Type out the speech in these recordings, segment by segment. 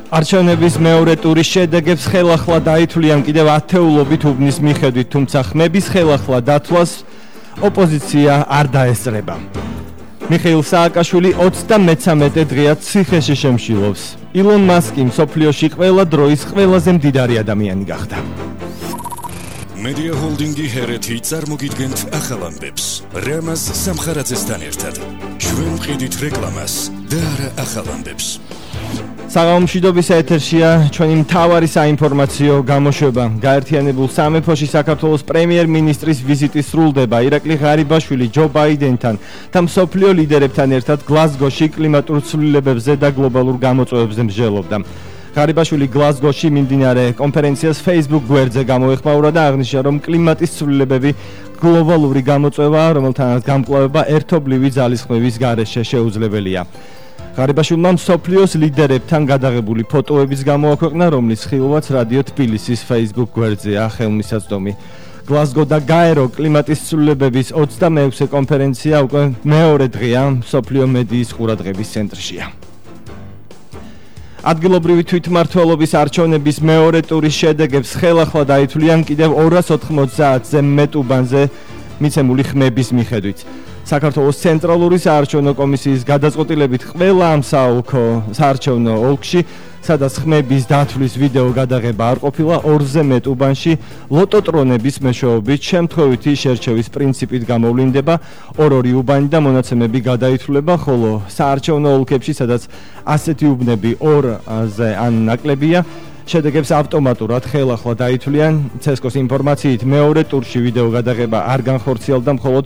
არჩევნების მეორე ტურის შედეგებს ხელახლა დაითვლიან კიდევ ათეულობით უბნის მიხედვით, თუმცა ხმების ხელახლა დათვლას ოპოზიცია არ დაესწრება. მიხეილ სააკაშვილი 33 დღეა ციხეში შემშილობს. ილონ მასკი მსოფლიოში ყველა დროის ყველაზე მდიდარი ადამიანი გახდა. Media Holding-ი ჰერეთი წარმოგიდგენთ ახალ ამბებს. რამაზ სამხარაძესთან ერთად. ჩვენ ვყიდით რეკლამას და არა ახალ ამბებს. საღამომშვიდობის ეთერშია ჩვენი მთავარი საინფორმაციო გამოშვება. გაერთიანებულ სამეფოში საქართველოს პრემიერ-მინისტრის ვიზიტი სრულდება. ირაკლი ღარიბაშვილი ჯო ბაიდენთან და მსოფლიო ლიდერებთან ერთად გლაზგოში კლიმატურ ცვლილებებზე და გლობალურ გამოწვევებზე მსჯელობდა. ღარიბაშვილი გლაზგოში მიმდინარე კონფერენციას Facebook გვერდზე გამოეხმაურა და აღნიშნა, რომ კლიმატის ცვლილებები გლობალური გამოწვევაა, რომელთანაც გამკლავება ერთობლივი ძალისხმევის გარეშე შეუძლებელია. ღარიბაშვილმა მსოფლიოს ლიდერებთან გადაღებული ფოტოების გამოაქვეყნა, რომლის ხილვაც რადიო თბილისის Facebook გვერდზეა ხელმისაწვდომი. გლაზგო და გაერო კლიმატის ცვლილებების 26-ე კონფერენცია უკვე მეორე დღეა მსოფლიო მედიის ყურადღების ცენტრშია. ადგილობრივი თვითმმართველობის არჩევნების მეორე ტურის შედეგებს ხელახლა დაითვლიან კიდევ 290-ზე მეტ უბანზე მიცემული ხმების მიხედვით. საქართველოს ცენტრალური საარჩევნო კომისიის გადაწყვეტილებით ყველა ამ საარჩევნო ოლქში, სადაც ხმების დათვლის ვიდეო გადაღება არ ყოფილა, 2-ზე მეტ უბანში ლოტოტრონების მეშვეობით შემთხვევითი შერჩევის პრინციპით გამოვლინდება, 2 უბანი და მონაცემები გადაითვლება, ხოლო საარჩევნო ოლქებში, სადაც ასეთი უბნები 2-ზე ან ნაკლებია, შედეგებს ავტომატურად ხელახლა დაითვლიან. CESCO-ს ინფორმაციით მეორე ტურში ვიდეო გადაღება არ განხორციელდა მხოლოდ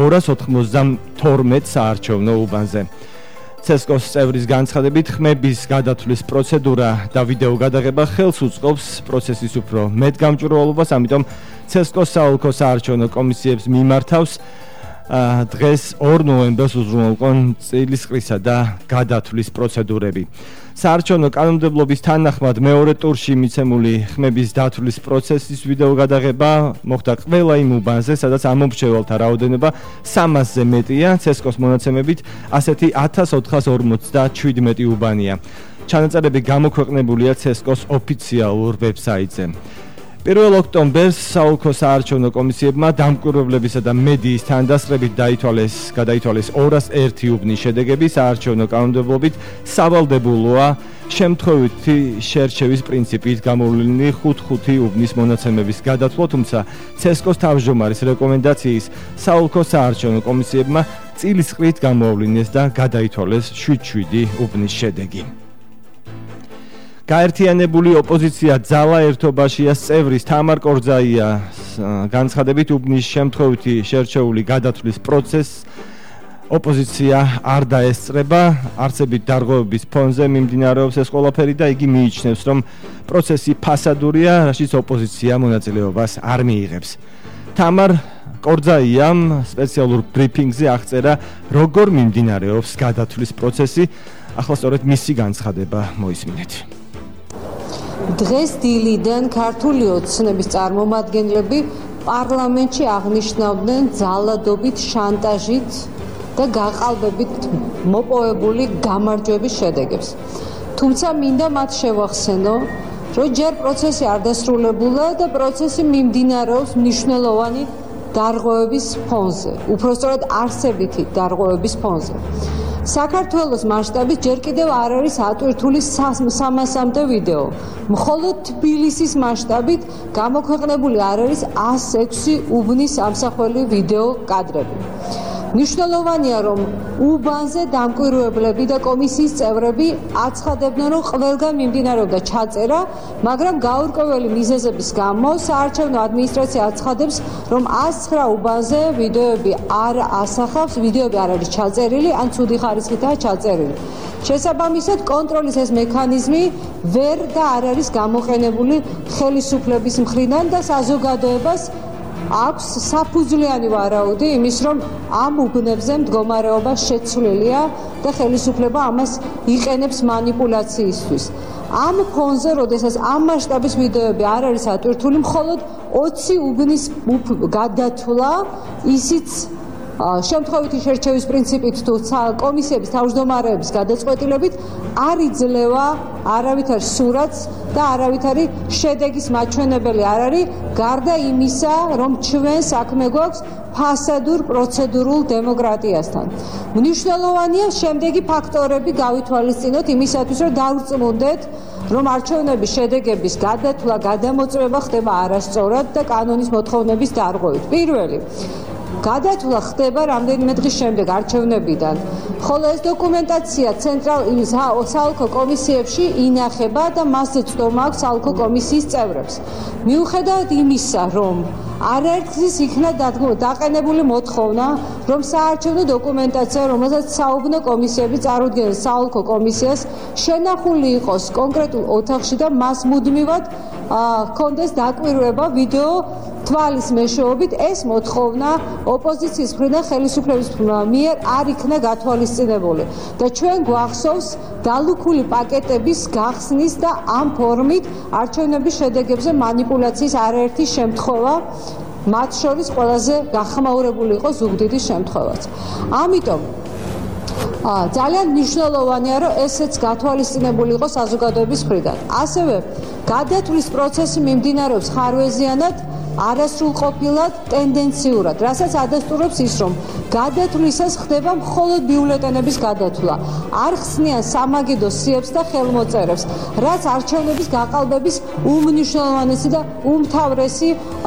292 საარჩევნო უბანზე. CESCO-ს წევრის განცხადებით, ხმების გადათვლის პროცედურა და ვიდეო გადაღება ხელს უწყობს პროცესის უფრო მეტ გამჭვირვალობას, ამიტომ CESCO-ს საოლქო საარჩევნო კომისიებს მიმართავს დღეს 2 ნოემბერს უზრუნველყონ წილისყრისა და გადათვლის პროცედურები. საარჩევნო კანონმდებლობის თანახმად მეორე ტურში მიცემული ხმების დათვლის პროცესის ვიდეო გადაღება მოხდა ყველა იმ უბანზე, სადაც ამომრჩეველთა რაოდენობა 300-ზე მეტია. CESCO-ს მონაცემებით ასეთი 1457 უბანია. ჩანაწერები გამოქვეყნებულია CESCO-ს ოფიციალურ ვებსაიტზე. 1 ოქტომბერს საოლქო საარჩევნო კომისიებმა დამკვირვებლებისა და მედიის თანდასწრებით გადაითვალეს 201 უბნის შედეგები. საარჩევნო კანონმდებლობით სავალდებულოა შემთხვევითი შერჩევის პრინციპით გამოვლენილი 5 უბნის მონაცემების გადათვლა, თუმცა CESCO-ს თავმჯდომარის რეკომენდაციის საოლქო საარჩევნო კომისიებმა წილისყრით გამოავლინეს და გადაითვალეს 7 უბნის შედეგი. გაერთიანებული ოპოზიცია ძალა ერთობაშია წევრის თამარ კორძაიას განცხადებით, უბნის შემთხვევითი შერჩეული გადათვლის პროცესს ოპოზიცია არ დაესწრება. არცებით დარღვევების ფონზე მიმდინარეობს ეს ყველაფერი და იგი მიიჩნევს, რომ პროცესი ფასადურია, რაშიც ოპოზიცია მონაწილეობას არ მიიღებს. თამარ კორძაიამ სპეციალურ ბრიფინგზე აღწერა, როგორ მიმდინარეობს გადათვლის პროცესი. ახლა სწორედ მისი განცხადება მოისმინეთ. დღეს დილიდან ქართული ოცნების წარმომადგენლები პარლამენტში აღნიშნავდნენ ძალადობით, შანტაჟით და გაყალბებით მოპოვებული გამარჯვების შედეგებს. თუმცა მინდა მათ შევახსენო, რომ ჯერ პროცესი არ დასრულებულა და პროცესი მიმდინარეობს მნიშვნელოვანი დარღვევების ფონზე, უпростоრად არსებითი დარღვევების ფონზე. საქართველოს მასშტაბით ჯერ კიდევ არ არის ატვირთული 300-მდე ვიდეო. მხოლოდ თბილისის მასშტაბით გამოქვეყნებული არ არის 106 უბნის ამსახველი ვიდეო კადრები. მნიშვნელოვანია, რომ უბანზე დამკვირვებლები და კომისიის წევრები აცხადებდნენ, რომ ყველგან მიმდინარეობდა ჩაწერა, მაგრამ გაურკვეველი მიზეზების გამო საარჩევნო ადმინისტრაცია აცხადებს, რომ 109 უბანზე ვიდეოები არ ასახავს, ვიდეოები არ არის ჩაწერილი, ან ცუდი ხარისხითაა ჩაწერილი. შესაბამისად, კონტროლის ეს მექანიზმი ვერ და არ არის გამოყენებული ხელისუფლების მხრიდან და საზოგადოებას აქვს საფუძვლიანი ვარაუდი იმის, რომ ამ უბნებზე მდგომარეობა შეცვლილია და ხელისუფლება ამას იყენებს манипуляციისთვის. ამ ფონზე, როდესაც ამ მასშტაბის ვიდეოები არ არის ატვირთული, მხოლოდ 20 უბნის გადათვლა, ისიც შემთხვევითი შერჩევის პრინციპით თუ კომისიების თავმჯდომარეების გადაწყვეტილებით არ იძლევა არავითარ სურათს და არავითარი შედეგის მაჩვენებელი არ არის, გარდა იმისა, რომ ჩვენ საქმე გვაქვს ფასადურ პროცედურულ დემოკრატიასთან. მნიშვნელოვანია შემდეგი ფაქტორები გავითვალისწინოთ იმისათვის, რომ დავრწმუნდეთ, რომ არჩევნების შედეგების გადათვლა, გადამოწმება ხდება არასწორად და კანონის მოთხოვნების დარღვევით. პირველი გადათვლა ხდება რამდენიმე დღის შემდეგ არჩევნებიდან, ხოლო ეს დოკუმენტაცია საოლქო კომისიებში ინახება და მასზე ცდომა აქვს საოლქო კომისიის წევრებს. მიუხედავად იმისა, რომ არაერთგზის იქნა დაყენებული მოთხოვნა, რომ საარჩევნო დოკუმენტაცია, რომელსაც საუბნო კომისიები წარუდგენს საოლქო კომისიას, შენახული იყოს კონკრეტულ ოთახში და მას მუდმივად ჰქონდეს დაკვირვება ვიდეო თვალის მეშვეობით, ეს მოთხოვნა ოპოზიციის მხრიდან ხელისუფლების მიერ არ იქნა გათვალისწინებული და ჩვენ გვახსოვს დალუქული პაკეტების გახსნის და ამ ფორმით არჩევნების შედეგებზე მანიპულაციის არაერთი შემთხვევა, მათ შორის ყველაზე გახმაურებული იყო ზუგდიდის შემთხვევაც. ამიტომ ძალიან მნიშვნელოვანია, რომ ესეც გათვალისწინებული იყო საზოგადოების მხრიდან. ასევე გადათვლის პროცესი მიმდინარეობს ხარვეზიანად, არასრულყოფილად, ტენდენციურად, რასაც ადასტურებს ის, რომ გადათვლისას ხდება მხოლოდ ბიულეტენების გადათვლა. არ ხსნიან სამაგიდო სიებს და ხელმოწერებს, რაც არჩევნების გაყალბების უმნიშვნელოვანესი და უმთავრესი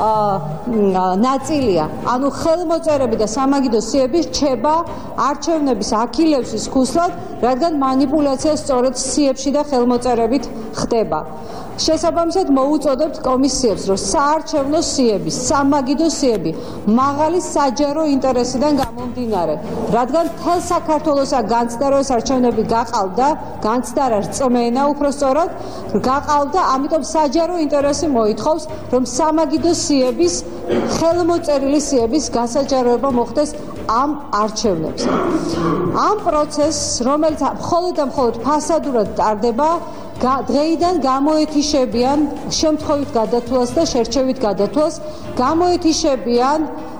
ნაწილია. ანუ ხელმოწერები და სამაგიდო სიები რჩება არჩევნების აქილევსის ქუსლად, რადგან მანიპულაცია სწორედ სიებში და ხელმოწერებით ხდება. შესაბამისად მოუწოდებთ კომისიებს, რომ საარჩევნო სიები, სამაგიდო სიები მაღალი საჯარო ინტერესიდან გამომდინარე, რადგან მთელ საქართველოსა განცდა, რომ ეს არჩევნები გაყალბდა, განცდა რა რწმენა უпростоრად გაყალბდა, ამიტომ საჯარო ინტერესი მოითხოვს, რომ სამაგიდო სიების, ხელმოწერილი სიების გასაჯაროება მოხდეს ამ არჩევნებზე. ამ პროცესს, რომელიც მხოლოდ და მხოლოდ ფასადურად ტარდება, დღეიდან გამოეთიშებიან შემთხვევით გადათვლას და შერჩევით გადათვლას, გამოეთიშებიან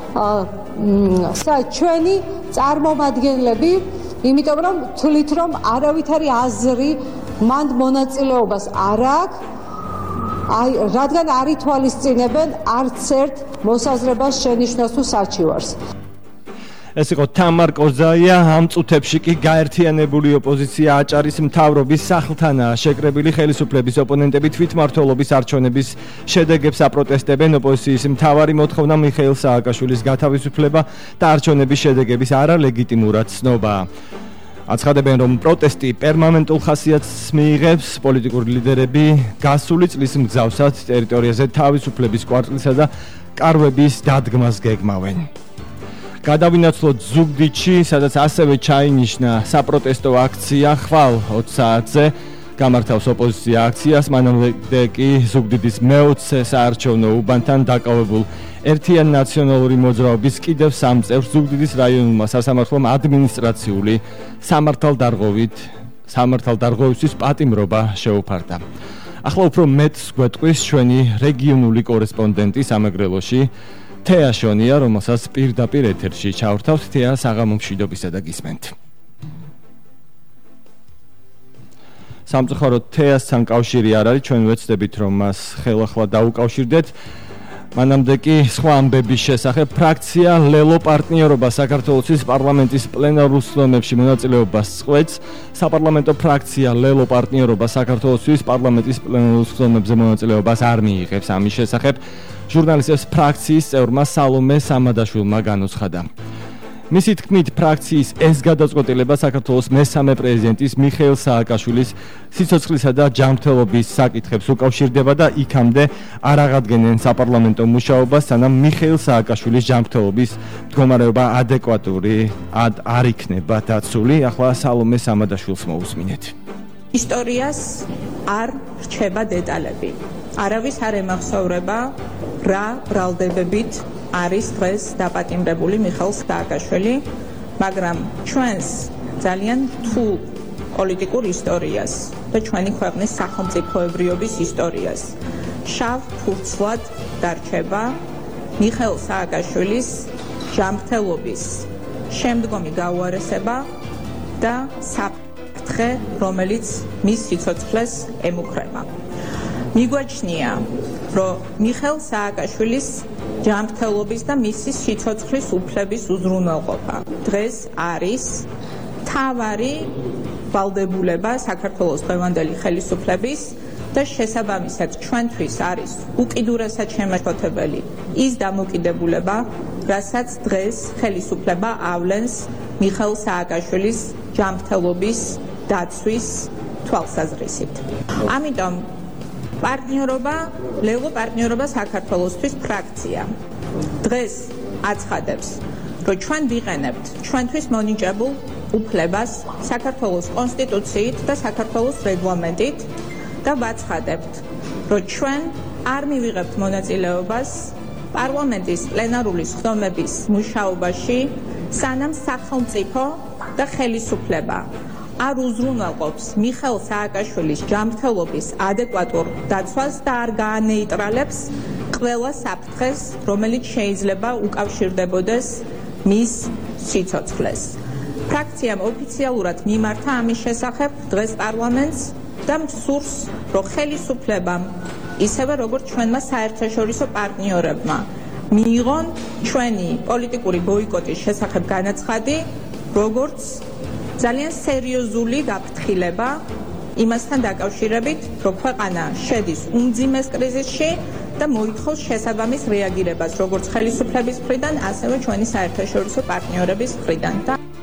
ჩვენი წარმომადგენლები, იმიტომ რომ თვლით, რომ არავითარი აზრი მანდ მონაწილეობას არ აქვს, რადგან არ ითვალისწინებენ არც ერთ მოსაზრებას შენიშვნას თუ საჩივარს. ეს იყო თამარ კოზაია, ამ წუთებში კი გაერთიანებული ოპოზიცია აჭარის მთავრობის სახლთანაა შეკრებილი, ხელისუფლების ოპონენტები თვითმმართველობის არჩევნების შედეგებს აპროტესტებენ, ოპოზიციის მთავარი მოთხოვნა მიხეილ სააკაშვილის გათავისუფლება და არჩევნების შედეგების არალეგიტიმურად ცნობა. აცხადებენ, რომ პროტესტი პერმანენტულ ხასიათს მიიღებს, პოლიტიკური ლიდერები გასული წლის მგზავრად ტერიტორიაზე თავისუფლების კვარტლისა და კარვების დადგმას გეგმავენ. გადავინაცვლოთ ზუგდიდში, სადაც ასევე ჩაინიშნა საპროტესტო აქცია ხვალ 20 საათზე. გამართავს ოპოზიცია აქციას, მანამდე კი ზუგდიდის მე-20 საარჩევნო უბანთან დაკავებულ ერთიანი ნაციონალური მოძრაობის კიდევ 3 წევრს ზუგდიდის რაიონულმა სასამართლომ ადმინისტრაციული სამართალდარღვევისთვის პატიმრობა შეუფარდა. ახლა უფრო მეტს გვეტყვის ჩვენი რეგიონული კორესპონდენტი სამეგრელოში თეა შონია, რომელსაც პირდაპირ ეთერში ჩავრთავთ. თეა, საღამო მშვიდობისა და გისმენთ. სამწუხაროდ თეასთან კავშირი არ არის, ჩვენ ვეცდებით, რომ მას ხელახლა დაუკავშირდეთ. მანამდე კი სხვა ამბების შესახებ ფრაქცია ლელო პარტნიორობა საქართველოს პარლამენტის პლენარულ სხდომებში მონაწილეობას წყვეტს. საპარლამენტო ფრაქცია ლელო პარტნიორობა საქართველოს პარლამენტის პლენარულ სხდომებზე მონაწილეობას არ მიიღებს. ამის შესახებ ჟურნალისტებს ფრაქციის წევრმა სალომე სამადაშვილმა განუცხადა. მისი თქმით, ფრაქციის ეს გადაწყვეტილება საქართველოს მესამე პრეზიდენტის მიხეილ სააკაშვილის სიცოცხლისა და ჯანმრთელობის საკითხებს უკავშირდება და იქამდე არ აღადგენენ საპარლამენტო მუშაობას, სანამ მიხეილ სააკაშვილის ჯანმრთელობის მდგომარეობა ადეკვატური არ იქნება დაცული. ახლა სალომე სამადაშვილს მოусმინეთ. ისტორიას არ რჩება დეტალები. არავის არ ემახსოვრება რა ბრალდებებით არის დღეს დაპატიმრებული მიხეილ სააკაშვილი, მაგრამ ჩვენს ძალიან რთულ პოლიტიკურ ისტორიას და ჩვენი ქვეყნის სახელმწიფოებრიობის ისტორიას შავ ფურცლად დარჩება მიხეილ სააკაშვილის ჯანმრთელობის შემდგომი გაუარესება და საფრთხე, რომელიც მის სიცოცხლეს ემუქრება. მიგვაჩნია, რომ მიხეილ სააკაშვილის ჯანმრთელობის და მისი სიცოცხლის უფლების უზრუნველყოფა დღეს არის მთავარი ვალდებულება საქართველოს დღევანდელი ხელისუფლების და შესაბამისად ჩვენთვის არის უკიდურესად შემაშფოთებელი ის დამოკიდებულება, რასაც დღეს ხელისუფლება ავლენს მიხეილ სააკაშვილის ჯანმრთელობის დაცვის თვალსაზრისით. ამიტომ ლეგო პარტნიორობა საქართველოსთვის ფრაქცია დღეს აცხადებს, რომ ჩვენ ვიყენებთ ჩვენთვის მონიჭებულ უფლებას საქართველოს კონსტიტუციით და საქართველოს რეგლამენტით და ვაცხადებთ, რომ ჩვენ არ მივიღებთ მონაწილეობას პარლამენტის პლენარული სხდომების მუშაობაში, სანამ სახელმწიფო და ხელისუფლება არ უზრუნველყოფს მიხეილ სააკაშვილის ჯანმრთელობის ადეკვატურ დაცვას და არ გაანეიტრალებს ყველა საფრთხეს, რომელიც შეიძლება უკავშირდებოდეს მის სიცოცხლეს. ფრაქციამ ოფიციალურად მიმართა ამის შესახებ დღეს პარლამენტს და მსურს, რომ ხელისუფლებამ, ისევე როგორც ჩვენმა საერთაშორისო პარტნიორებმა, მიიღონ ჩვენი პოლიტიკური ბოიკოტის შესახებ განაცხადი, როგორც ძალიან სერიოზული გაფრთხილება იმასთან დაკავშირებით, რომ ქვეყანა შედის უმძიმეს კრიზისში და მოითხოვს შესაბამის რეაგირებას, როგორც ხელისუფლების მხრიდან, ასევე ჩვენი საერთაშორისო პარტნიორების მხრიდან.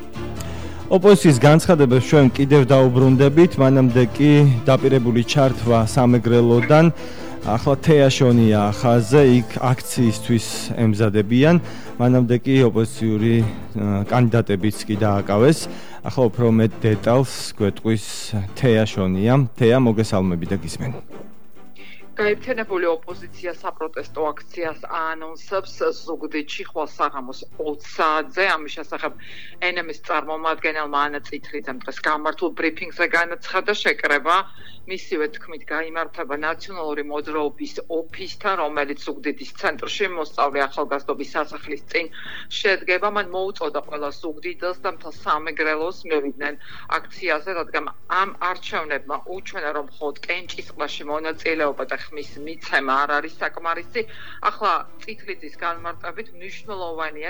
ოპოზიციის განცხადებებს ჩვენ კიდევ დაუბრუნდებით, მანამდე კი დაპირებული ჩართვა სამეგრელოდან ახლა თეაშონია ხაზზე, იქ აქციისთვის ემზადებიან, მანამდე კი ოპოზიციური კანდიდატებიც კი დააკავეს. ახლა უფრო მეტ დეტალს გვეტყვის თეაშონია. თეა, მოგესალმები და გისმენ. გაერთიანებული ოპოზიცია საპროტესტო აქციას აანონსებს ზუგდიდში ხვალ საღამოს 20 საათზე. ამის შესახებ ენემის წარმომადგენელმა ანა წითლიძემ დღეს გამართულ ბრიფინგზე განაცხადა შეკრება მისივე თქმით გაიმართება ნაციონალური მოძრაობის ოფისთან, რომელიც ზუგდიდის ცენტრში მოსწავლე ახალგაზრდობის სასახლის წინ შედგება. მან მოუწოდა ყველა ზუგდიდელს და მთელ სამეგრელოს მივიდნენ აქციაზე, რადგან ამ არჩევნებმა უჩვენა, რომ მხოლოდ კენჭისყრაში მონაწილეობა და ხმის მიცემა არ არის საკმარისი. ახლა წითლიძის განმარტებით მნიშვნელოვანია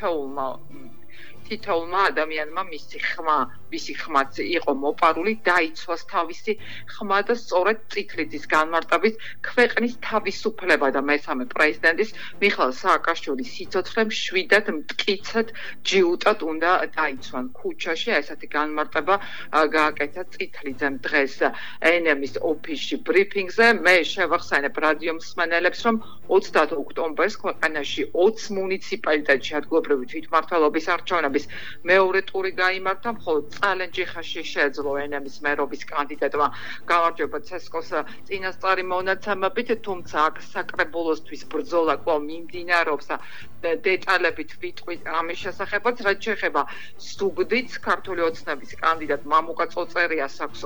თითოეულმა ადამიანმა მისი ხმაც იყო მოპარული, დაიცვას თავისი ხმა და სწორედ წითლიძის განმარტებით ქვეყნის თავისუფლება და მესამე პრეზიდენტის მიხეილ სააკაშვილის სიცოცხლე მშვიდად მტკიცედ ჯიუტად უნდა დაიცვან ქუჩაში. ესეთი განმარტება გააკეთა წითლიძემ დღეს ენემის ოფისში ბრიფინგზე. მე შევახსენებ რადიო მსმენელებს, რომ 30 ოქტომბერს ქვეყანაში 20 მუნიციპალიტეტში ადგილობრივი თვითმმართველობის არჩევნების მეორე ტური გაიმართა, მხოლოდ წალენჯიხაში შეძლო ენემის მერობის კანდიდატმა გამარჯვება ცესკოს წინასწარი მონაცემებით, თუმცა აქ საკრებულოსთვის ბრძოლა კვლავ მიმდინარეობს და დეტალებით ვიტყვით ამის შესახებაც. რაც შეეხება ზუგდიდს, ქართული ოცნების კანდიდატ მამუკა წოწერიას აქვს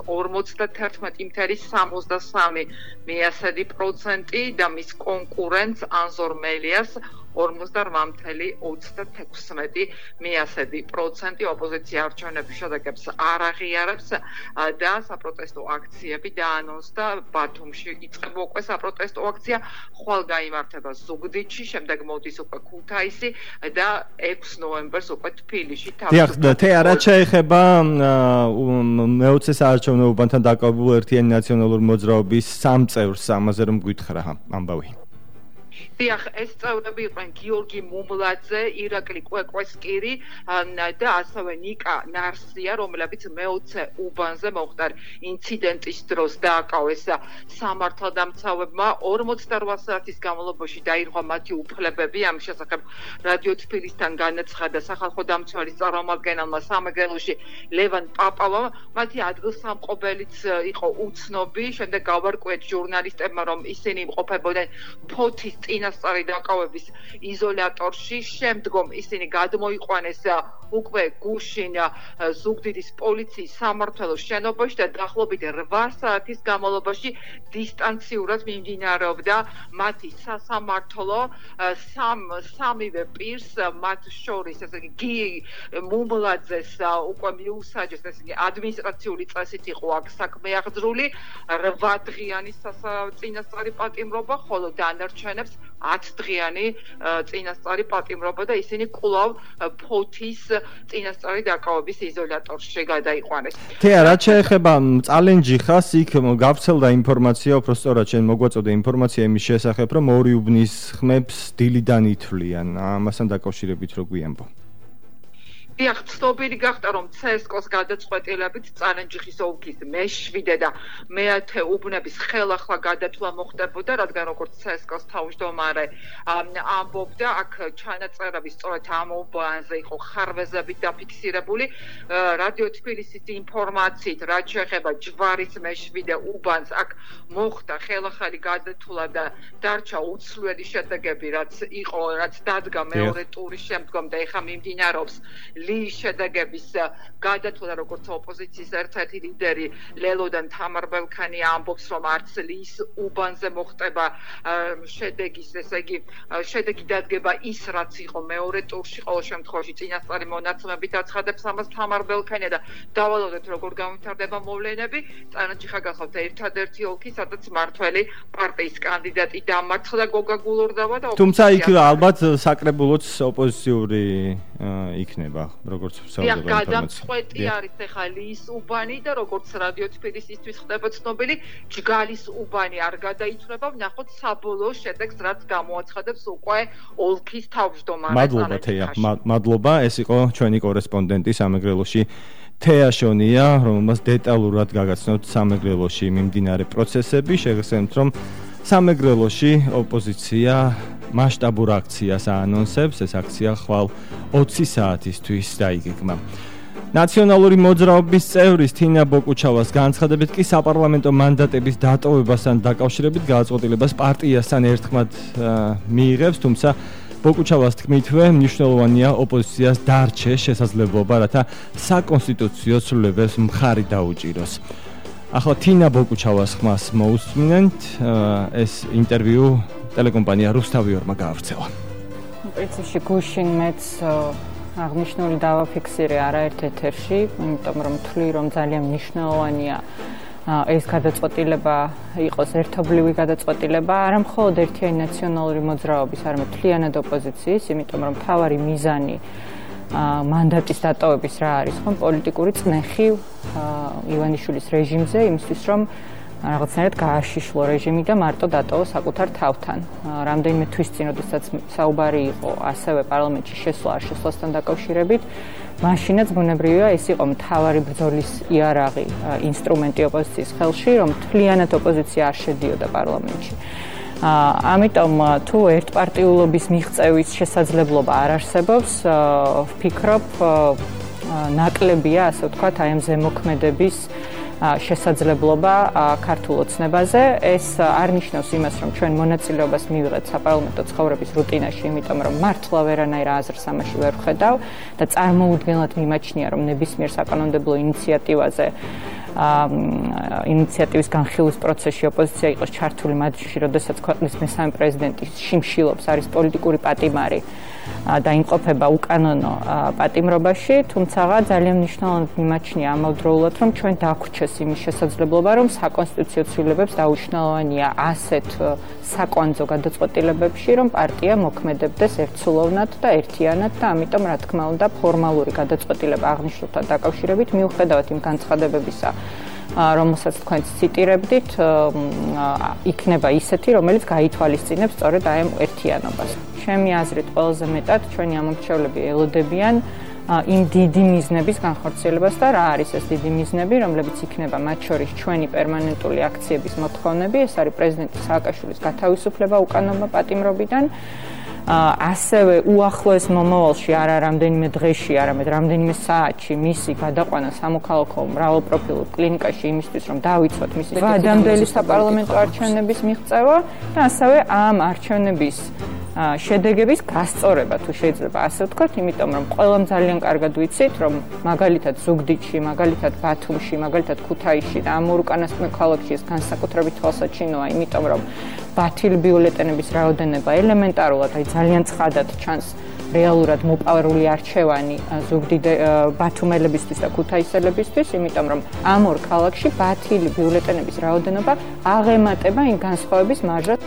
51.73% და მის კონკურენტს ანზორ მელიას 48.36%. ოპოზიცია არჩევნების შედეგებს არ აღიარებს და საპროტესტო აქციები დაანონსდა ბათუმში. იწყება უკვე საპროტესტო აქცია, ხვალ გაიმართება ზუგდიდში, შემდეგ მოდის უკვე ქუთაისი და 6 ნოემბერს უკვე თბილისში. დიახ, თეა, რაც შეეხება მეოცე საარჩევნო უბანთან დაკავებულ ერთიანი ნაციონალური მოძრაობის 3 წევრს, ამაზე რომ გითხრა ამბავი. დიახ, ეს წევრები იყვნენ გიორგი მუმლაძე, ირაკლი კვეკვესკირი და ასევე ნიკა ნარსია, რომლებიც მეოცე უბანზე მოხდარ ინციდენტის დროს დააკავეს სამართალდამცავებმა. 48 საათის განმავლობაში დაირღვა მათი უფლებები. ამის შესახებ რადიო თბილისთან განაცხადა სახალხო დამცველის წარმომადგენელმა სამეგრელოში ლევან პაპავამ. მათი ადგილსამყოფელიც იყო უცნობი. შემდეგ გავარკვიეთ ჟურნალისტებმა, რომ ისინი იმყოფებოდნენ ფოთის წინა წინასწარი დაკავების იზოლატორში, შემდგომ ისინი გადმოიყვანეს უკვე გუშინ ზუგდიდის პოლიციის სამმართველოს შენობაში და დაახლოებით 8 საათის განმავლობაში დისტანციურად მიმდინარეობდა მათი სასამართლო სამივე პირს მათ შორის ესე იგი გიი მუმლაძეს უკვე მიუსაჯეს ესე იგი ადმინისტრაციული წესით იყო აქ საქმე აღძრული 8 დღიანი წინასწარი პატიმრობა, ხოლო დანარჩენებს 10 დღიანი წინასწარი პატიმრობა და ისინი კვლავ ფოთის წინასწარი დაკავების იზოლატორში გადაიყვანეს. თეა, რაც შეეხება წალენჯი ხას, იქ გავრცელდა ინფორმაცია, უბრალოდ შენ მოგვაწოდე ინფორმაცია იმის შესახებ, რომ ორი უბნის ხმებს დილიდან ითვლიან. ამასთან დაკავშირებით რო გვიამბო. დიახ, ცნობილი გახდა, რომ CSKO-ს გადაწყვეტილებით წალენჯიხის ოლქის მე-7 და მე-10 უბნების ხელახლა გადათვლა მოხდებოდა, რადგან როგორც CSKO-ს თავმჯდომარე ამბობდა, აქ ჩანაწერები სწორედ ამ უბანზე იყო ხარვეზებით დაფიქსირებული. რადიო თბილისის ინფორმაციით, რაც შეეხება ჯვარის მე-7 უბანს, აქ მოხდა ხელახალი გადათვლა და დარჩა უცვლელი შედეგები, რაც დადგა მეორე ტურის შემდგომ და ეხლა მიმდინარეობს ლის შედეგების გადათვლა, როგორც ოპოზიციის ერთ-ერთი ლიდერი ლელოდან თამარ ბელქანი ამბობს, რომ არც ლის უბანზე მოხდება შედეგის, ესე იგი შედეგი დადგება ის, რაც იყო მეორე ტურში, ყოველ შემთხვევაში წინასწარი მონაცემებით აცხადებს ამას თამარ ბელქანი და დავალოდეთ, როგორ განვითარდება მოვლენები. წალენჯიხა გახავთ ერთადერთი ოლქი, სადაც მართველი პარტიის კანდიდატი დამარცხდა გოგა გულორდავა და თუმცა იქ ალბათ საკრებულოც ოპოზიციური იქნება. როგორც საუბარია გადამწყვეტი არის ახლა ლის უბანი და როგორც რადიო თბილისისთვის ხდება ცნობილი, ჯგალის უბანი არ გადაითვლება, ვნახოთ საბოლოო შედეგს, რაც გამოაცხადებს უკვე ოლქის თავმჯდომარე. მადლობა თეა, მადლობა, ეს იყო ჩვენი კორესპონდენტი სამეგრელოში თეა შონია, რომელმაც დეტალურად გაგაცნოთ სამეგრელოში მიმდინარე პროცესები, შეგახსენებთ, რომ სამეგრელოში ოპოზიცია მასშტაბურ აქციას აანონსებს, ეს აქცია ხვალ 20 საათისთვის დაიგეგმა. ნაციონალური მოძრაობის წევრის თინა ბოკუჩავას განცხადებით კი საპარლამენტო მანდატების დატოვებასთან დაკავშირებით გადაწყვეტილებას პარტიასთან ერთხმად მიიღებს, თუმცა ბოკუჩავას თქმითვე მნიშვნელოვანია ოპოზიციას დარჩეს შესაძლებლობა, რათა საკონსტიტუციო ცვლილებებს მხარი დაუჭიროს. ახლა თინა ბოკუჩავას ხმას მოусმინეთ, ეს ინტერვიუ ტელეკომპანია რუსთავიორმა გაავრცელა. პრინციპში გუშინ მეც აღნიშნული დავაფიქსირე არაერთ ეთერში, იმიტომ რომ თვლი რომ ძალიან მნიშვნელოვანია ეს გადაწყვეტილება იყოს ერთობლივი გადაწყვეტილება, არა მხოლოდ ერთიანი ნაციონალური მოძრაობის, არამედ მთლიანად ოპოზიციის, იმიტომ რომ მთავარი მიზანი მანდატის დატოვების რა არის, ხომ პოლიტიკური წნეხი ივანიშვილის რეჟიმზე, იმისთვის რომ რაღაცნაირად გააშიშლო რეჟიმი და მარტო დატოვო საკუთარ თავთან. რამდენიმე თვის წინ, როდესაც საუბარი იყო ასევე პარლამენტში შესვლა არ შესვლასთან დაკავშირებით, მაშინაც ბუნებრივია ეს იყო მთავარი ბრძოლის იარაღი, ინსტრუმენტი ოპოზიციის ხელში, რომ მთლიანად ოპოზიცია არ შედიოდა პარლამენტში. ამიტომ თუ ერთპარტიულობის მიღწევის შესაძლებლობა არ არსებობს, ვფიქრობ, ნაკლებია, ასე ვთქვათ, აი ამ ზემოქმედების შესაძლებლობა ქართულ ოცნებაზე. ეს არ ნიშნავს იმას, რომ ჩვენ მონაწილეობას მივიღეთ საპარლამენტო ცხოვრების რუტინაში, იმიტომ რომ მართლა ვერანაირ აზრს ამაში ვერ ვხედავ და წარმოუდგენლად მიმაჩნია, რომ ნებისმიერ საკანონმდებლო ინიციატივაზე ინიციატივის განხილვის პროცესში ოპოზიცია იყოს ჩართული მათში, როდესაც ქვეყნის მესამე პრეზიდენტი შიმშილობს, არის პოლიტიკური პატიმარი და იმყოფება უკანონო პატიმრობაში, თუმცა ძალიან მნიშვნელოვნად მიმაჩნია ამავდროულად, რომ ჩვენ დაგვრჩეს იმის შესაძლებლობა, რომ საკონსტიტუციო ცვლილებებს დაუშნელოვანია ასეთ საკვანძო გადაწყვეტილებებში, რომ პარტია მოქმედებდეს ერთსულოვნად და ერთიანად და ამიტომ, რა თქმა უნდა, ფორმალური გადაწყვეტილება აღნიშნულთან დაკავშირებით მიუხედავად იმ განცხადებებისა, რომელსაც თქვენ ციტირებდით, იქნება ისეთი, რომელიც გაითვალისწინებს სწორედ აი ამ ერთიანობას. ჩემი აზრით, ყველაზე მეტად ჩვენი ამომრჩევლები ელოდებიან იმ დიდი მიზნების განხორციელებას და რა არის ეს დიდი მიზნები, რომლებიც იქნება მათ შორის ჩვენი პერმანენტული აქციების მოთხოვნები, ეს არის პრეზიდენტი სააკაშვილის გათავისუფლება უკანონო პატიმრობიდან, ასევე უახლოეს მომავალში არა რამდენიმე დღეში, არამედ რამდენიმე საათში მისი გადაყვანა სამოქალაქო მრავალპროფილურ კლინიკაში იმისთვის, რომ დავიცვათ მისი ვადამდელი საპარლამენტო არჩევნების მიღწევა და ასევე ამ არჩევნების შედეგების გასწორება, თუ შეიძლება ასე ვთქვათ, იმიტომ რომ ყველამ ძალიან კარგად ვიცით, რომ მაგალითად ზუგდიდში, მაგალითად ბათუმში, მაგალითად ქუთაისში და ამ ორ უკანასკნელ ქალაქში ეს განსაკუთრებით თვალსაჩინოა, იმიტომ რომ ბათილი ბიულეტენების რაოდენობა ელემენტარულად, აი ძალიან ცხადად ჩანს რეალურად მოპარული არჩევანი ბათუმელებისთვის და ქუთაისელებისთვის, იმიტომ რომ ამ ორ ქალაქში ბათილი ბიულეტენების რაოდენობა აღემატება იმ განსხვავების მარჟას.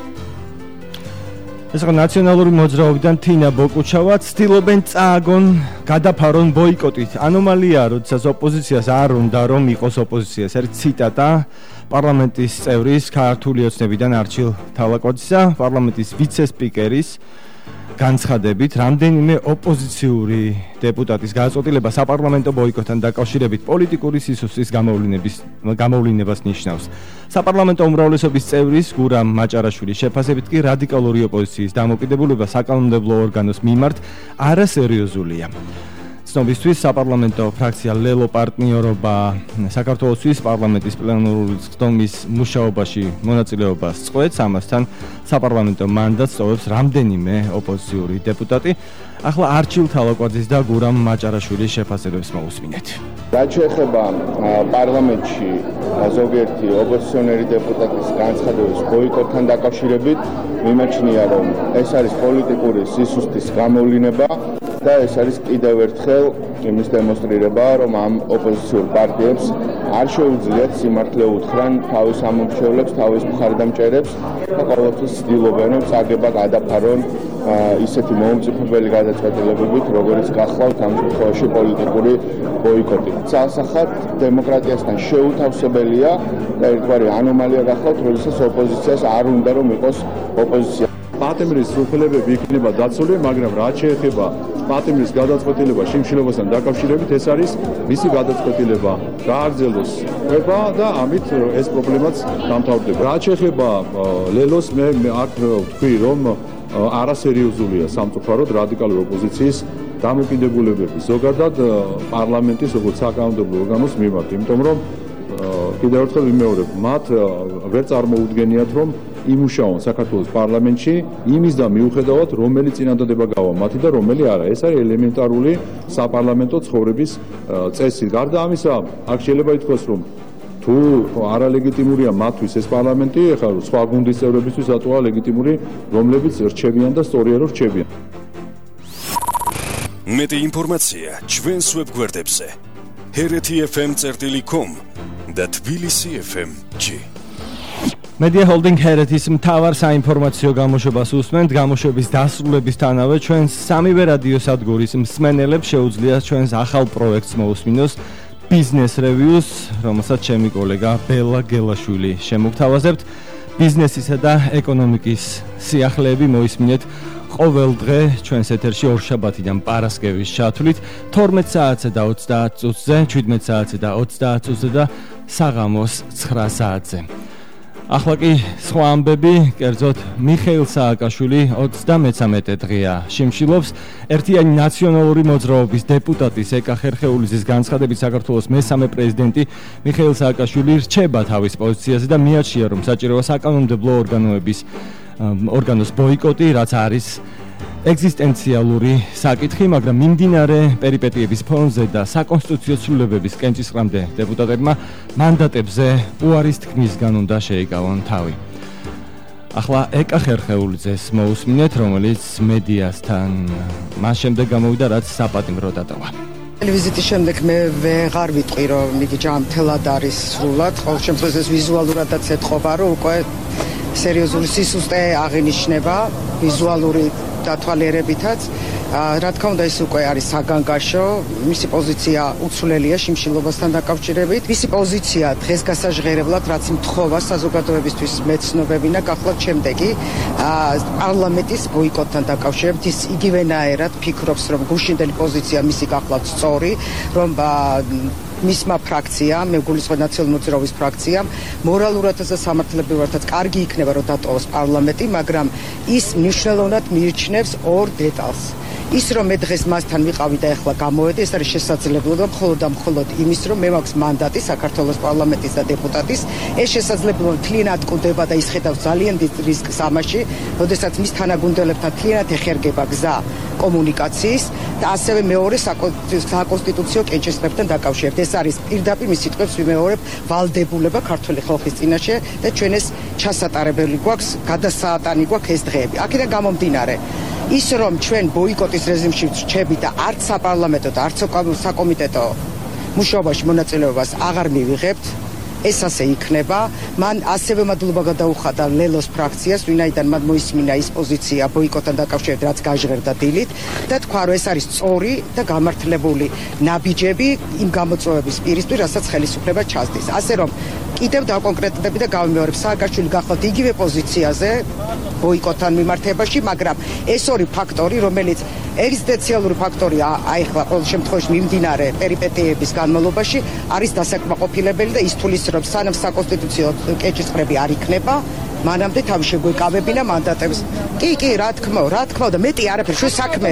ეს იყო ნაციონალური მოძრაობიდან თინა ბოკუჩავა, ცდილობენ წააგონ, გადაფარონ ბოიკოტით. ანომალიაა, როდესაც ოპოზიციას არ უნდა რომ იყოს ოპოზიციას. ერთ ციტატა პარლამენტის წევრის ქართული ოცნებიდან არჩილ თავლაკვაძისა, პარლამენტის ვიცე-სპიკერის განცხადებით, რამდენიმე ოპოზიციური დეპუტატის გაწყვეტილება საპარლამენტო ბოიკოტთან დაკავშირებით პოლიტიკური სისუსტის გამოვლინებას ნიშნავს. საპარლამენტო უმრავლესობის წევრის გურამ მაჭარაშვილის შეფასებით კი რადიკალური ოპოზიციის დამოკიდებულება საკანონმდებლო ორგანოს მიმართ არასერიოზულია. ცნობისთვის საპარლამენტო ფრაქცია ლელო პარტნიორობა საქართველოსთვის პარლამენტის პლენარული ცდომის მუშაობაში მონაწილეობას წყვეტს, ამასთან საპარლამენტო მანდატს სწოვებს რამდენიმე ოპოზიციური დეპუტატი. ახლა არჩილ თალაკვაძის და გურამ მაჭარაშვილის შეფასებებს მოусმინეთ. რაც შეეხება პარლამენტში ზოგიერთი ოპოზიციონერი დეპუტატის განცხადების ბოიკოტთან დაკავშირებით, მიმაჩნია, რომ ეს არის პოლიტიკური სისუსტის გამოვლინება და ეს არის კიდევ ერთხელ იმის დემონსტრირება, რომ ამ ოპოზიციურ პარტიებს არ შეუძლიათ სიმართლე უთხრან თავის ამომრჩევლებს, თავის მხარდამჭერებს და ყოველთვის ცდილობენ, რომ წაგება გადაფარონ ისეთი მომწიფებელი გადაწყვეტილებებით, როგორც გახლავთ ამ შემთხვევაში პოლიტიკური ბოიკოტი. სასახად დემოკრატიასთან შეუთავსებელია და ერთგვარი ანომალია გახლავთ, როდესაც ოპოზიციას არ უნდა რომ იყოს ოპოზიცია. პატიმრის უფლებები იქნება დაცული, მაგრამ რაც შეეხება პატიმრის გადაწყვეტილება შიმშილობასთან დაკავშირებით, ეს არის მისი გადაწყვეტილება გააგრძელოს ხება და ამით ეს პრობლემაც დამთავრდება. რაც შეეხება ლელოს, მე აქ ვთქვი, რომ არასერიოზულია სამწუხაროდ რადიკალური ოპოზიციის დამოკიდებულებები ზოგადად პარლამენტის როგორც საკანონმდებლო ორგანოს მიმართ, იმიტომ რომ კიდევ ერთხელ ვიმეორებ, მათ ვერ წარმოუდგენიათ, რომ იმუშაონ საქართველოს პარლამენტში იმის და მიუხედავად, რომელი წინადადება გავა მათი და რომელი არა. ეს არის ელემენტარული საპარლამენტო ცხოვრების წესი. გარდა ამისა, აქ შეიძლება ითქვას, რომ თუ არალეგიტიმურია მათთვის ეს პარლამენტი, ეხლა სხვა გუნდის წევრებისთვის ატოვა ლეგიტიმური, რომლებიც რჩებიან და სწორია რომ რჩებიან. მეტი ინფორმაცია ჩვენს ვებგვერდებზე hereti.fm.com და tbilisi.fm.g. Media Holding Heritis მთავარ საინფორმაციო გამოშვებას უსმენთ. გამოშვების დასრულებისთანავე ჩვენს სამივე რადიო სადგურის მსმენელებს შეუძლიათ ჩვენს ახალ პროექტს მოусმინოს Business Reviews, რომელსაც ჩემი კოლეგა ბელა გელაშვილი შემოგთავაზებთ. ბიზნესისა და ეკონომიკის სიახლეები მოისმინეთ ყოველ დღე ჩვენს ეთერში ორშაბათიდან პარასკევის ჩათვლით 12 საათზე და 30 წუთზე, 17 საათზე და 30 წუთზე და საღამოს 9 საათზე. ახლა კი სხვა ამბები, კერძოდ მიხეილ სააკაშვილი 33 დღეა შიმშილობს. ერთიანი ნაციონალური მოძრაობის დეპუტატის ეკა ხერხეულიძის განცხადებით საქართველოს მესამე პრეზიდენტი მიხეილ სააკაშვილი რჩება თავის პოზიციაზე და მიაჩნია, რომ საჭიროა საკანონმდებლო ორგანოს ბოიკოტი, რაც არის ეგზისტენციალური საკითხი, მაგრამ მიმდინარე პერიპეტიების ფონზე და საკონსტიტუციო ცვლილებების კენჭისყრამდე დეპუტატებმა მანდატებზე უარის თქმისგან უნდა შეიკავონ თავი. ახლა ეკა ხერხეულიძეს მოусმინეთ, რომელიც მედიასთან მას შემდეგ გამოვიდა, რაც საპატიმრო დატოვა. ვიზიტის შემდეგ მე ვეღარ ვიტყვი, რომ იგი ჯანმრთელად არის სრულად, ყოველ შემთხვევაში ეს ვიზუალურადაც ეთყობა, რომ უკვე სერიოზული სისუსტე აღინიშნება ვიზუალური დათვალიერებითაც. რა თქმა უნდა, ეს უკვე არის საგანგაშო, მისი პოზიცია უცვლელია შიმშილობასთან დაკავშირებით. მისი პოზიცია დღეს გასაჟღერებლად, რაც მთხოვა საზოგადოებისთვის მეცნობებინა, გახლავთ შემდეგი პარლამენტის ბოიკოტთან დაკავშირებით. ის იგივენაერად ფიქრობს, რომ გუშინდელი პოზიცია მისი გახლავთ სწორი, რომ მისმა ფრაქციამ, მე გულისხმობ ნაციონალური მოძრაობის ფრაქციამ, მორალურადაც და სამართლებრივადაც კარგი იქნება რომ დატოვოს პარლამენტი, მაგრამ ის მნიშვნელოვნად მიიჩნევს ორ დეტალს. ის რომ მე დღეს მასთან ვიყავი და ეხლა გამოვედი, ეს არის შესაძლებლობა მხოლოდ და მხოლოდ იმის, რომ მე მაქვს მანდატი საქართველოს პარლამენტის და დეპუტატის. ეს შესაძლებლობა თლიანად კვდება და ის ხედავს ძალიან დიდ რისკს ამაში, როდესაც მის თანაგუნდელებთან თლიანად ეხერგება გზა კომუნიკაციის და ასევე მეორე საკონსტიტუციო კენჭისყრებთან დაკავშირებით. ეს არის პირდაპირ მის სიტყვებს ვიმეორებ ვალდებულება ქართული ხალხის წინაშე და ჩვენ ეს ჩასატარებელი გვაქვს, გადასაატანი გვაქვს ეს დღეები. აქედან გამომდინარე ის რომ ჩვენ ბოიკოტის რეჟიმში ვრჩებით და არც საპარლამენტო და არც საკომიტეტო მუშაობაში მონაწილეობას აღარ მივიღებთ, ეს ასე იქნება. მან ასევე მადლობა გადაუხადა ლელოს ფრაქციას, ვინაიდან მან მოისმინა ის პოზიცია ბოიკოტთან დაკავშირებით, რაც გაჟღერდა დილით და თქვა, რომ ეს არის სწორი და გამართლებული ნაბიჯები იმ გამოწვევების პირისპირ, რასაც ხელისუფლება ჩასდის. ასე რომ კიდევ დავკონკრეტდები და გავიმეორებ, სააკაშვილი გახლავთ იგივე პოზიციაზე ბოიკოტთან მიმართებაში, მაგრამ ეს ორი ფაქტორი, რომელიც ეგზისტენციალური ფაქტორია, აიხლა ყოველ შემთხვევაში მიმდინარე პერიპეტიების განმავლობაში, არის დასაკმაყოფილებელი და ის თulis რომ სანამ საკონსტიტუციო კენჭისყრები არ იქნება, მანამდე თავი შეგვეკავებინა მანდატებს. კი, რა თქმა უნდა, მეტი არაფერი, ჩვენ საქმე,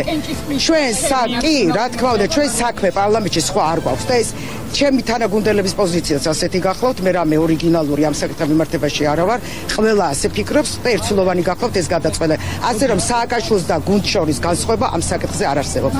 რა თქმა უნდა, ჩვენ საქმე პარლამენტში სხვა არ გვაქვს და ეს ჩემი თანაგუნდელების პოზიციაც ასეთი გახლავთ, მე რამე ორიგინალური ამ საკითხთან მიმართებაში არა ვარ, ყველა ასე ფიქრობს და ერთსულოვანი გახლავთ ეს გადაწყვეტა. ასე რომ სააკაშვილის და გუნდ შორის განსხვავება ამ საკითხზე არ არსებობს.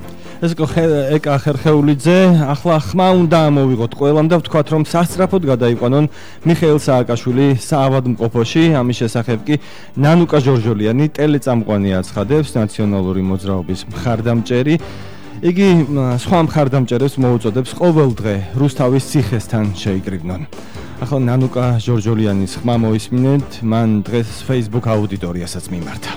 ეს ეკა ხერხეულიძე, ახლა ხმა უნდა ამოვიღოთ ყველამ და ვთქვათ, რომ სასწრაფოდ გადაიყვანონ მიხეილ სააკაშვილი საავადმყოფოში. ამის შესახებ კი ნანუკა ჟორჟოლიანი ტელეწამყვანი აცხადებს, ნაციონალური მოძრაობის მხარდამჭერი. იგი სხვა მხარდამჭერებს მოუწოდებს ყოველ დღე რუსთავის ციხესთან შეიკრიბნონ. ახლა ნანუკა ჟორჟოლიანის ხმა მოისმინეთ, მან დღეს Facebook აუდიტორიასაც მიმართა.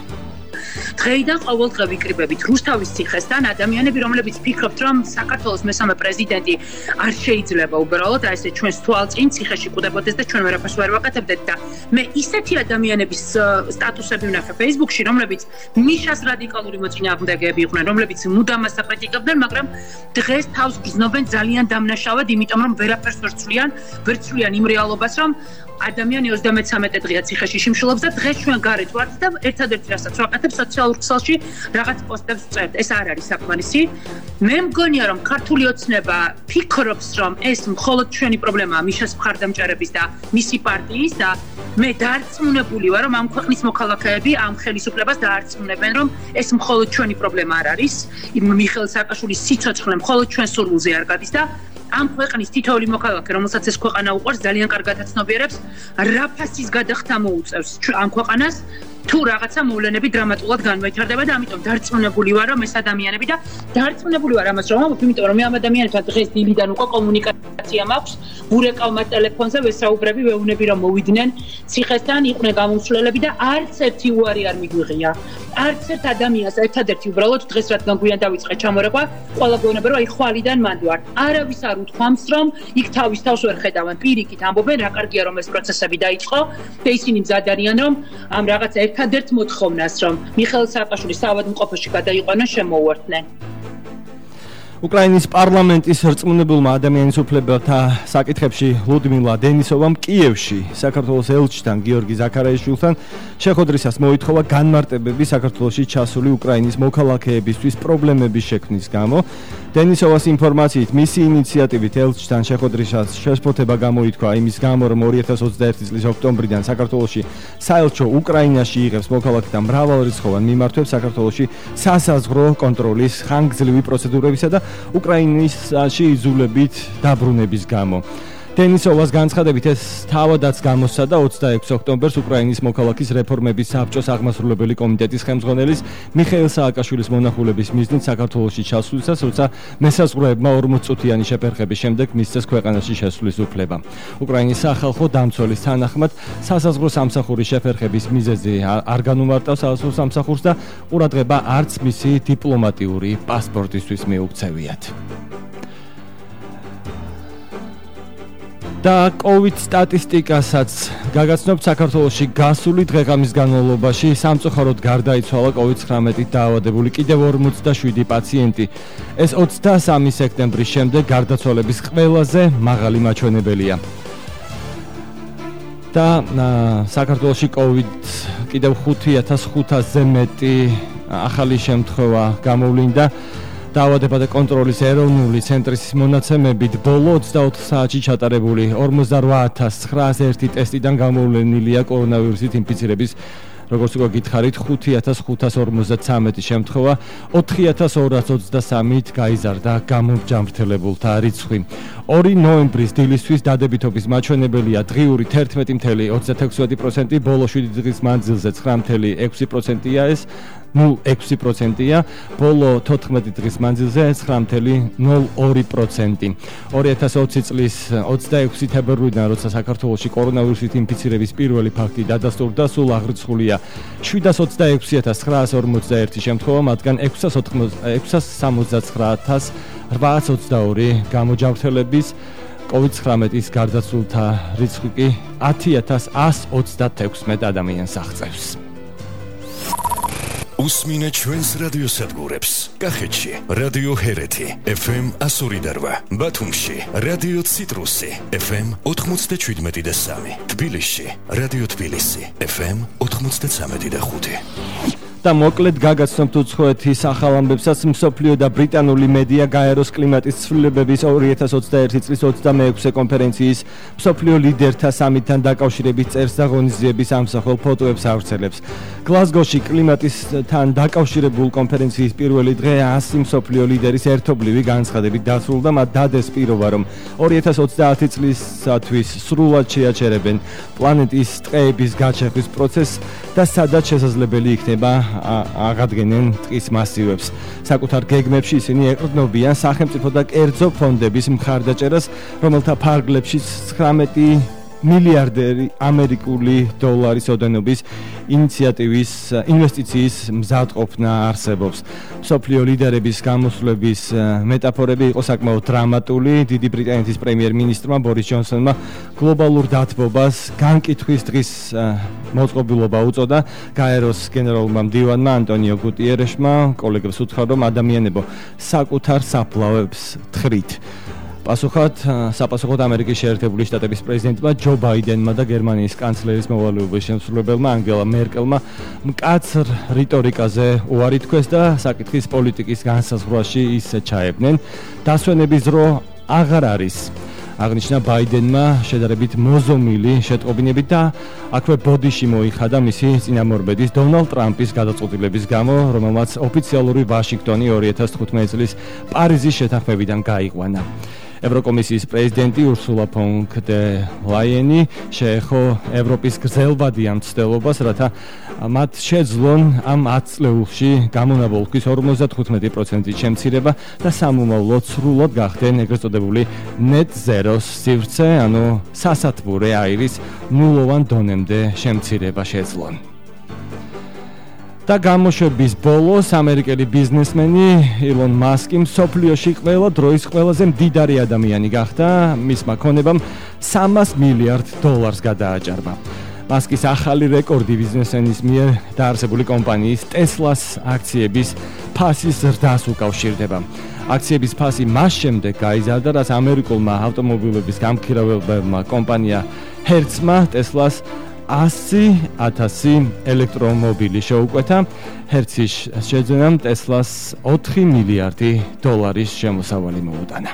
დღეიდან ყოველ დღე ვიკრიბებით რუსთავის ციხესთან ადამიანები, რომლებიც ფიქრობთ, რომ საქართველოს მესამე პრეზიდენტი არ შეიძლება უბრალოდ აი ესე ჩვენს თვალწინ ციხეში კვდებოდეს და ჩვენ ვერაფერს ვერ ვაკეთებდეთ და მე ისეთი ადამიანების სტატუსები ვნახე Facebook-ში, რომლებიც მიშას რადიკალური მოწინააღმდეგეები იყვნენ, რომლებიც მუდამ ასაკრიტიკებდნენ, მაგრამ დღეს თავს გრძნობენ ძალიან დამნაშავად, იმიტომ რომ ვერაფერს ვერ ცვლიან იმ რეალობას, რომ ადამიანი 33 დღეა ციხეში შიმშილობს და დღეს ჩვენ გარეთ ვართ და ერთადერთი რასაც ვაკეთებ სოციალურ ქსელში რაღაც პოსტებს ვწერთ. ეს არ არის საკმარისი. მე მგონია რომ ქართული ოცნება ფიქრობს რომ ეს მხოლოდ ჩვენი პრობლემაა მიშას მხარდამჭერების და მისი პარტიის და მე დარწმუნებული ვარ რომ ამ ქვეყნის მოქალაქეები ამ ხელისუფლებას დაარწმუნებენ რომ ეს მხოლოდ ჩვენი პრობლემა არ არის. მიხეილ სააკაშვილის სიცოცხლე მხოლოდ ჩვენ სურვილზე არ გადის და ამ ქვეყნის თითოეული მოქალაქე, რომელსაც ეს ქვეყანა უყვარს, ძალიან კარგად აცნობიერებს, რა ფასის გადახდა მოუწევს ამ ქვეყანას, თუ რაღაცა მოვლენები დრამატულად განვითარდება და ამიტომ დარწმუნებული ვარ, რომ ეს ადამიანები და დარწმუნებული ვარ ამას რომ ამბობ, იმიტომ რომ მე ამ ადამიანებთან დღეს დილიდან უკვე კომუნიკაცია მაქვს, ვურეკავ ტელეფონზე, ვესაუბრები, ვეუბნები რომ მოვიდნენ ციხესთან, იყვნენ გამომცვლელები და არც ერთი უარი არ მიგვიღია. არც ერთ ადამიანს ერთადერთი უბრალოდ დღეს რადგან გვიან დავიწყე ჩამორეკვა, ყველა გეუბნება რომ აი ხვალიდან მანდ ვარ. არავის არ უთქვამს რომ იქ თავის თავს ვერ ხედავენ, პირიქით ამბობენ რა კარგია რომ ეს პროცესები დაიწყო და ისინი მზად არიან რომ ამ რაღაცა ერთადერთ მოთხოვნას რომ მიხეილ სააკაშვილის საავადმყოფოში გადაიყვანონ შემოუერთდნენ. უკრაინის პარლამენტის რწმუნებულმა ადამიანის უფლებათა საკითხებში ლუდმილა დენისოვამ კიევში საქართველოს ელჩთან გიორგი ზაქარაიშვილთან შეხვედრისას მოითხოვა განმარტებები საქართველოში ჩასული უკრაინის მოქალაქეებისთვის პრობლემების შექმნის გამო. დენისოვას ინფორმაციით მისი ინიციატივით ელჩთან შეხვედრისას შეშფოთება გამოითქვა იმის გამო, რომ 2021 წლის ოქტომბრიდან საქართველოში საელჩო უკრაინაში იღებს მოქალაქეთა მრავალრიცხოვან მიმართვებს საქართველოში სასაზღვრო კონტროლის ხანგრძლივი პროცედურებისა და უკრაინაში იზოლებით დაბრუნების გამო. დენისოვას განცხადებით ეს თავადაც გამოსცა და 26 ოქტომბერს უკრაინის მოქალაქის რეფორმების საბჭოს აღმასრულებელი კომიტეტის ხელმძღვანელის მიხეილ სააკაშვილის მონახულების მიზნით საქართველოში ჩასვლისას, როცა მესაზღვრეებმა 40 წუთიანი შეფერხების შემდეგ მისცეს ქვეყანაში შესვლის უფლება. უკრაინის სახალხო დამცველის თანახმად სასაზღვრო სამსახურის შეფერხების მიზეზი არ განუმარტავს სასაზღვრო სამსახურს და ყურადღება არც მისი დიპლომატიური პასპორტისთვის მიუქცევიათ. და COVID სტატისტიკასაც გაგაცნობთ საქართველოში გასული დღე-ღამის განმავლობაში სამწუხაროდ გარდაიცვალა COVID-19-ით დაავადებული კიდევ 47 პაციენტი. ეს 23 სექტემბრის შემდეგ გარდაცვალების ყველაზე მაღალი მაჩვენებელია. და საქართველოში COVID კიდევ 5500-ზე მეტი ახალი შემთხვევა გამოვლინდა. დაავადება და კონტროლის ეროვნული ცენტრის მონაცემებით ბოლო 24 საათში ჩატარებული 48901 ტესტიდან გამოვლენილია კორონავირუსით ინფიცირების, როგორც უკვე გითხარით, 5553 შემთხვევა, 4223-ით გაიზარდა გამომჯამრთელებულთა რიცხვი. 2 ნოემბრის დილისთვის დადებითობის მაჩვენებელია დღიური 11.36%, ბოლო 7 დღის მანძილზე 9.6%-ია ეს. 0.6%-ია, ბოლო 14 დღის მანძილზე 9.02%. 2020 წლის 26 თებერვლიდან, როცა საქართველოში კორონავირუსით ინფიცირების პირველი ფაქტი დადასტურდა, სულ აღრიცხულია 726941 შემთხვევა, მათგან 669,822 გამოჯამრთელების, COVID-19-ის გარდაცვლილთა რიცხვი კი 10136 ადამიანს აღწევს. უსმინე ჩვენს რადიოსადგურებს. კახეთში რადიო ჰერეთი FM 102.8, ბათუმში რადიო ციტრუსი FM 97.3, თბილისში რადიო თბილისი FM 93.5. და მოკლედ გაგაცნობთ უცხოეთის ახალ ამბებსაც. მსოფლიო და ბრიტანული მედია გაეროს კლიმატის ცვლილებების 2021 წლის 26-ე კონფერენციის მსოფლიო ლიდერთა სამიტთან დაკავშირებით წერს და ღონისძიების ამსახველ ფოტოებს ავრცელებს. გლაზგოში კლიმატისთან დაკავშირებულ კონფერენციის პირველი დღე 100 მსოფლიო ლიდერის ერთობლივი განცხადებით დასრულდა. მათ დადეს პირობა, რომ 2030 წლისათვის სრულად შეაჩერებენ პლანეტის ტყეების გაჩეხვის პროცესს და სადაც შესაძლებელი იქნება აღადგენენ ტყის მასივებს. საკუთარ გეგმებში ისინი ეყრდნობიან სახელმწიფო და კერძო ფონდების მხარდაჭერას, რომელთა ფარგლებშიც 19 მილიარდერი ამერიკული დოლარის ოდენობის ინიციატივის ინვესტიციის მზადყოფნა არსებობს. მსოფლიო ლიდერების გამოსვლების მეტაფორები იყო საკმაოდ დრამატული. დიდი ბრიტანეთის პრემიერ-მინისტრმა ბორის ჯონსონმა გლობალურ დათბობას განკითხვის დღის მოწყობილობა უწოდა. გაეროს გენერალურმა მდივანმა ანტონიო გუტიერეშმა კოლეგებს უთხრა, რომ ადამიანებო საკუთარ საფლავებს თხრით. საპასუხოდ ამერიკის შეერთებული შტატების პრეზიდენტმა ჯო ბაიდენმა და გერმანიის კანცლერის მოვალეობის შემსრულებელმა ანგელა მერკელმა მკაცრ რიტორიკაზე უარი თქვეს და საკითხის პოლიტიკის განსაზღვრაში ისე ჩაებდნენ. დასვენების დრო აღარ არის, აღნიშნა ბაიდენმა შედარებით მოზომილი შეტყობინებით და აქვე ბოდიში მოიხადა მისი წინამორბედის დონალდ ტრამპის გადაწყვეტილების გამო, რომელმაც ოფიციალური ვაშინგტონი 2015 წლის პარიზის შეთანხმებიდან გაიყვანა. ევროკომისიის პრეზიდენტი ურსულა ფონ დერ ლაიენი შეეხო ევროპის გრძელვადიან მცდელობას, რათა მათ შეძლონ ამ 10 წლებში გამონაბოლქვის 55% შემცირება და სამომავლოდ სრულად გახდნენ ეგრეთ წოდებული net zero-ს სივრცე, ანუ სასათბურე აირის ნულოვან დონემდე შემცირება შეძლონ. და გამოშვების ბოლოს ამერიკელი ბიზნესმენი ილონ მასკი მსოფლიოში ყველა დროის ყველაზე მდიდარი ადამიანი გახდა, მისმა ქონებამ $300 მილიარდ გადააჭარბა. მასკის ახალი რეკორდი ბიზნესმენის მიერ დაარსებული კომპანიის ტესლას აქციების ფასის ზრდას უკავშირდება. აქციების ფასი მას შემდეგ გაიზარდა, რაც ამერიკულმა ავტომობილების გამქირავებელმა კომპანია ჰერცმა ტესლას 100,000 ელექტრომობილი შეუკვეთა. ჰერცის შეძენამ ტესლას $4 მილიარდი შემოსავალი მოუტანა.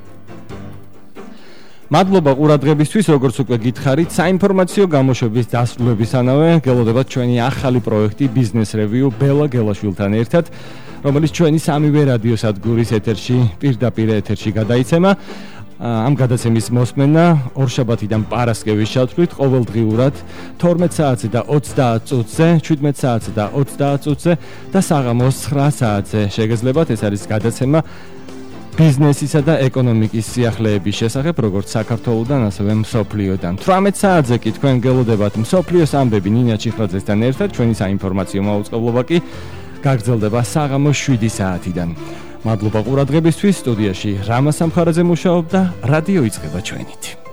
მადლობა ყურადღებისთვის, როგორც უკვე გითხარით, საინფორმაციო გამოშვების დასრულებისთანავე გელოდებათ ჩვენი ახალი პროექტი Business Review ბელა გელაშვილთან ერთად, რომელიც ჩვენი სამივე რადიოსადგურის ეთერში, პირდაპირ ეთერში გადაიცემა. ამ გადაცემის მოსმენა ორშაბათიდან პარასკევის ჩათვლით ყოველდღიურად 12 საათზე და 30 წუთზე, 17 საათზე და 30 წუთზე და საღამოს 9 საათზე შეგეძლებათ. ეს არის გადაცემა ბიზნესისა და ეკონომიკის სიახლეების შესახებ, როგორც საქართველოსთან, ასევე მსოფლიოდან. 18 საათზე კი თქვენ გელოდებათ მსოფლიოს ამბები ნინა ჩიხრაძესთან ერთად, ჩვენი საინფორმაციო მაუწყებლობა კი გაგრძელდება საღამოს 7 საათიდან. მადლობა ყურადღებისთვის. სტუდიაში რამა სამხარაძე მუშაობდა, რადიო იწყება ჩვენით.